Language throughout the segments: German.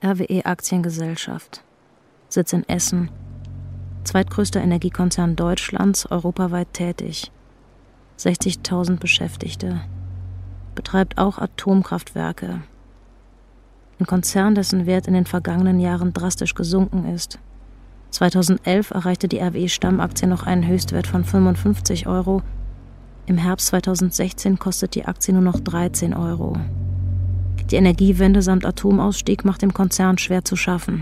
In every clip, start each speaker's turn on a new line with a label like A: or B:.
A: RWE Aktiengesellschaft. Sitz in Essen. Zweitgrößter Energiekonzern Deutschlands, europaweit tätig. 60.000 Beschäftigte. Betreibt auch Atomkraftwerke. Ein Konzern, dessen Wert in den vergangenen Jahren drastisch gesunken ist. 2011 erreichte die RWE-Stammaktie noch einen Höchstwert von 55 €. Im Herbst 2016 kostet die Aktie nur noch 13 €. Die Energiewende samt Atomausstieg macht dem Konzern schwer zu schaffen.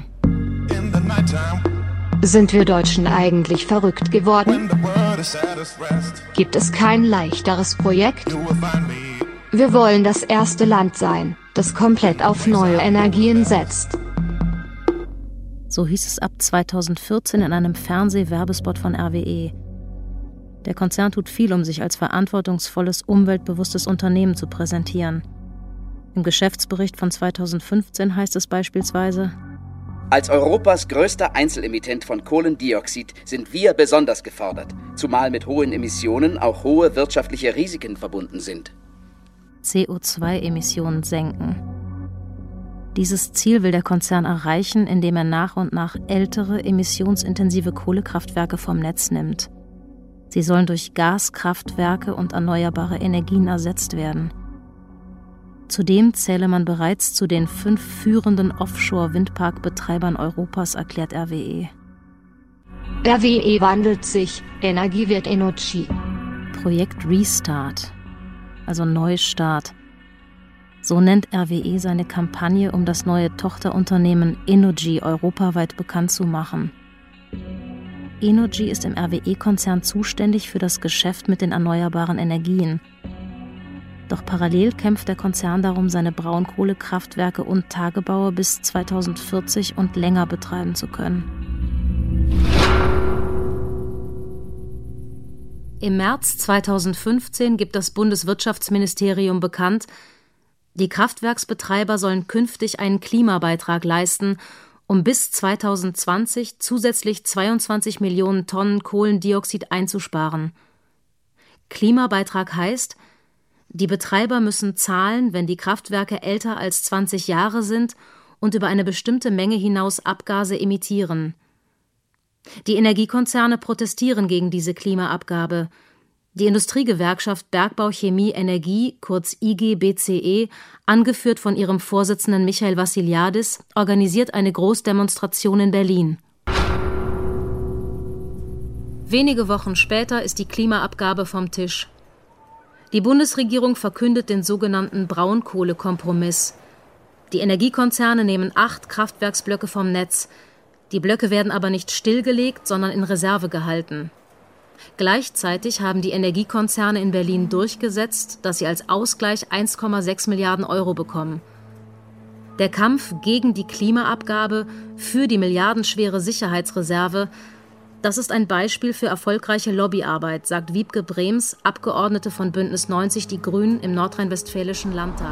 B: Sind wir Deutschen eigentlich verrückt geworden? Gibt es kein leichteres Projekt? Wir wollen das erste Land sein, das komplett auf neue Energien setzt.
A: So hieß es ab 2014 in einem Fernsehwerbespot von RWE. Der Konzern tut viel, um sich als verantwortungsvolles, umweltbewusstes Unternehmen zu präsentieren. Im Geschäftsbericht von 2015 heißt es beispielsweise:
C: Als Europas größter Einzelemittent von Kohlendioxid sind wir besonders gefordert, zumal mit hohen Emissionen auch hohe wirtschaftliche Risiken verbunden sind.
A: CO2-Emissionen senken. Dieses Ziel will der Konzern erreichen, indem er nach und nach ältere, emissionsintensive Kohlekraftwerke vom Netz nimmt. Sie sollen durch Gaskraftwerke und erneuerbare Energien ersetzt werden. Zudem zähle man bereits zu den 5 führenden Offshore-Windparkbetreibern Europas, erklärt RWE.
B: RWE wandelt sich, Energie wird Energy.
A: Projekt Restart, also Neustart. So nennt RWE seine Kampagne, um das neue Tochterunternehmen Innogy europaweit bekannt zu machen. Innogy ist im RWE-Konzern zuständig für das Geschäft mit den erneuerbaren Energien. Doch parallel kämpft der Konzern darum, seine Braunkohlekraftwerke und Tagebaue bis 2040 und länger betreiben zu können. Im März 2015 gibt das Bundeswirtschaftsministerium bekannt, die Kraftwerksbetreiber sollen künftig einen Klimabeitrag leisten, um bis 2020 zusätzlich 22 Millionen Tonnen Kohlendioxid einzusparen. Klimabeitrag heißt, die Betreiber müssen zahlen, wenn die Kraftwerke älter als 20 Jahre sind und über eine bestimmte Menge hinaus Abgase emittieren. Die Energiekonzerne protestieren gegen diese Klimaabgabe. Die Industriegewerkschaft Bergbau Chemie Energie, kurz IG-BCE, angeführt von ihrem Vorsitzenden Michael Vassiliadis, organisiert eine Großdemonstration in Berlin. Wenige Wochen später ist die Klimaabgabe vom Tisch. Die Bundesregierung verkündet den sogenannten Braunkohlekompromiss. Die Energiekonzerne nehmen 8 Kraftwerksblöcke vom Netz. Die Blöcke werden aber nicht stillgelegt, sondern in Reserve gehalten. Gleichzeitig haben die Energiekonzerne in Berlin durchgesetzt, dass sie als Ausgleich 1,6 Milliarden € bekommen. Der Kampf gegen die Klimaabgabe, für die milliardenschwere Sicherheitsreserve, das ist ein Beispiel für erfolgreiche Lobbyarbeit, sagt Wiebke Brems, Abgeordnete von Bündnis 90 Die Grünen im nordrhein-westfälischen Landtag.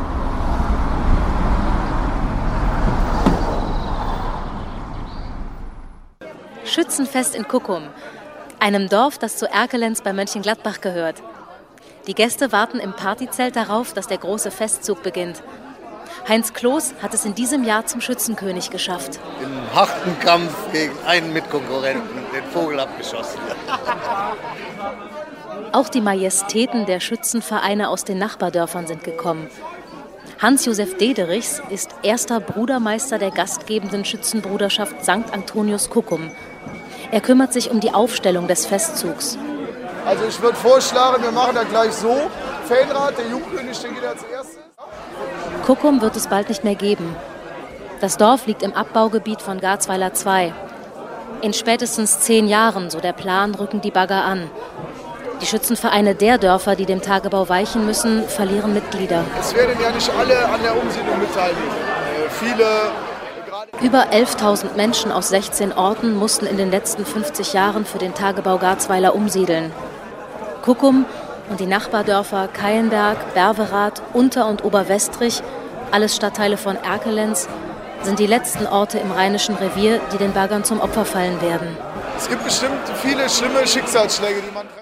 A: Schützenfest in Kuckum, einem Dorf, das zu Erkelenz bei Mönchengladbach gehört. Die Gäste warten im Partyzelt darauf, dass der große Festzug beginnt. Heinz Kloß hat es in diesem Jahr zum Schützenkönig geschafft.
D: Im harten Kampf gegen einen Mitkonkurrenten den Vogel abgeschossen.
A: Auch die Majestäten der Schützenvereine aus den Nachbardörfern sind gekommen. Hans-Josef Dederichs ist erster Brudermeister der gastgebenden Schützenbruderschaft St. Antonius Kuckum. Er kümmert sich um die Aufstellung des Festzugs.
E: Also ich würde vorschlagen, wir machen das gleich so. Feenrad, der Jungkönig, der geht als erstes.
A: Kuckum wird es bald nicht mehr geben. Das Dorf liegt im Abbaugebiet von Garzweiler 2. In spätestens 10 Jahren, so der Plan, rücken die Bagger an. Die Schützenvereine der Dörfer, die dem Tagebau weichen müssen, verlieren Mitglieder.
E: Es werden ja nicht alle an der Umsiedlung beteiligen.
A: Über 11.000 Menschen aus 16 Orten mussten in den letzten 50 Jahren für den Tagebau Garzweiler umsiedeln. Kuckum und die Nachbardörfer Keienberg, Berverath, Unter- und Oberwestrich, alles Stadtteile von Erkelenz, sind die letzten Orte im Rheinischen Revier, die den Baggern zum Opfer fallen werden.
E: Es gibt bestimmt viele schlimme Schicksalsschläge, die man...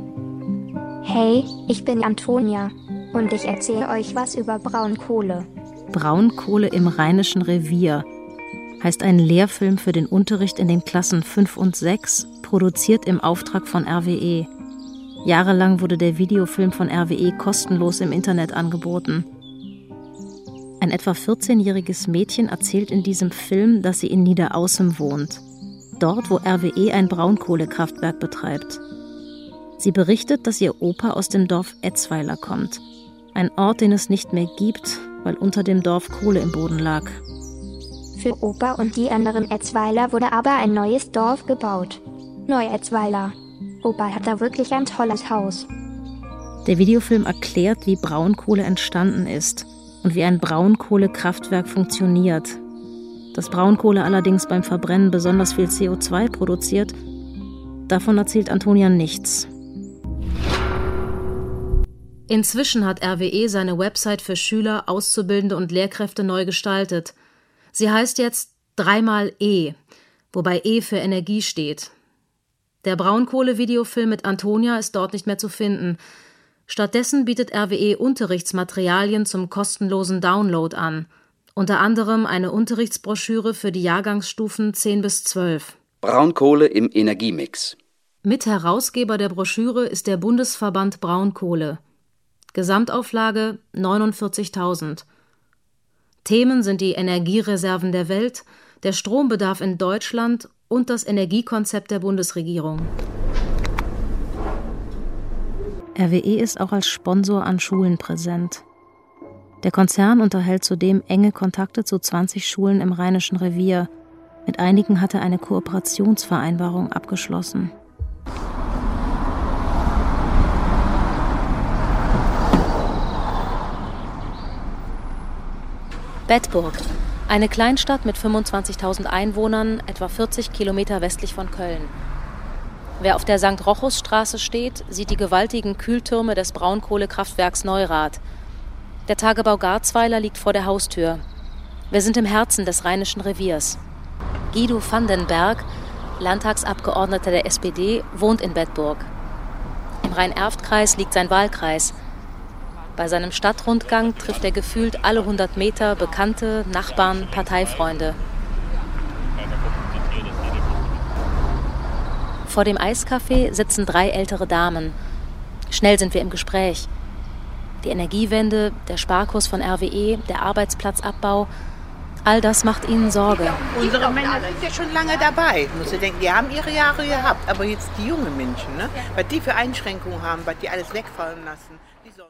F: Hey, ich bin Antonia und ich erzähle euch was über Braunkohle.
A: Braunkohle im Rheinischen Revier heißt ein Lehrfilm für den Unterricht in den Klassen 5 und 6, produziert im Auftrag von RWE. Jahrelang wurde der Videofilm von RWE kostenlos im Internet angeboten. Ein etwa 14-jähriges Mädchen erzählt in diesem Film, dass sie in Niederaußem wohnt. Dort, wo RWE ein Braunkohlekraftwerk betreibt. Sie berichtet, dass ihr Opa aus dem Dorf Etzweiler kommt. Ein Ort, den es nicht mehr gibt, weil unter dem Dorf Kohle im Boden lag.
B: Für Opa und die anderen Etzweiler wurde aber ein neues Dorf gebaut. Neu-Etzweiler. Opa hat da wirklich ein tolles Haus.
A: Der Videofilm erklärt, wie Braunkohle entstanden ist und wie ein Braunkohlekraftwerk funktioniert. Dass Braunkohle allerdings beim Verbrennen besonders viel CO2 produziert, davon erzählt Antonia nichts. Inzwischen hat RWE seine Website für Schüler, Auszubildende und Lehrkräfte neu gestaltet. Sie heißt jetzt 3x E, wobei E für Energie steht. Der Braunkohle-Videofilm mit Antonia ist dort nicht mehr zu finden. Stattdessen bietet RWE Unterrichtsmaterialien zum kostenlosen Download an. Unter anderem eine Unterrichtsbroschüre für die Jahrgangsstufen 10 bis 12.
C: Braunkohle im Energiemix.
A: Mitherausgeber der Broschüre ist der Bundesverband Braunkohle. Gesamtauflage 49.000. Themen sind die Energiereserven der Welt, der Strombedarf in Deutschland und das Energiekonzept der Bundesregierung. RWE ist auch als Sponsor an Schulen präsent. Der Konzern unterhält zudem enge Kontakte zu 20 Schulen im Rheinischen Revier. Mit einigen hat er eine Kooperationsvereinbarung abgeschlossen. Bedburg, eine Kleinstadt mit 25.000 Einwohnern, etwa 40 Kilometer westlich von Köln. Wer auf der St. Rochus-Straße steht, sieht die gewaltigen Kühltürme des Braunkohlekraftwerks Neurath. Der Tagebau Garzweiler liegt vor der Haustür. Wir sind im Herzen des Rheinischen Reviers. Guido van den Berg, Landtagsabgeordneter der SPD, wohnt in Bedburg. Im Rhein-Erft-Kreis liegt sein Wahlkreis. Bei seinem Stadtrundgang trifft er gefühlt alle 100 Meter Bekannte, Nachbarn, Parteifreunde. Vor dem Eiscafé sitzen 3 ältere Damen. Schnell sind wir im Gespräch. Die Energiewende, der Sparkurs von RWE, der Arbeitsplatzabbau, all das macht ihnen Sorge.
F: Unsere Männer sind ja schon lange dabei. Muss ich denken, die haben ihre Jahre gehabt. Aber jetzt die jungen Menschen, ne? Was die für Einschränkungen haben, was die alles wegfallen lassen.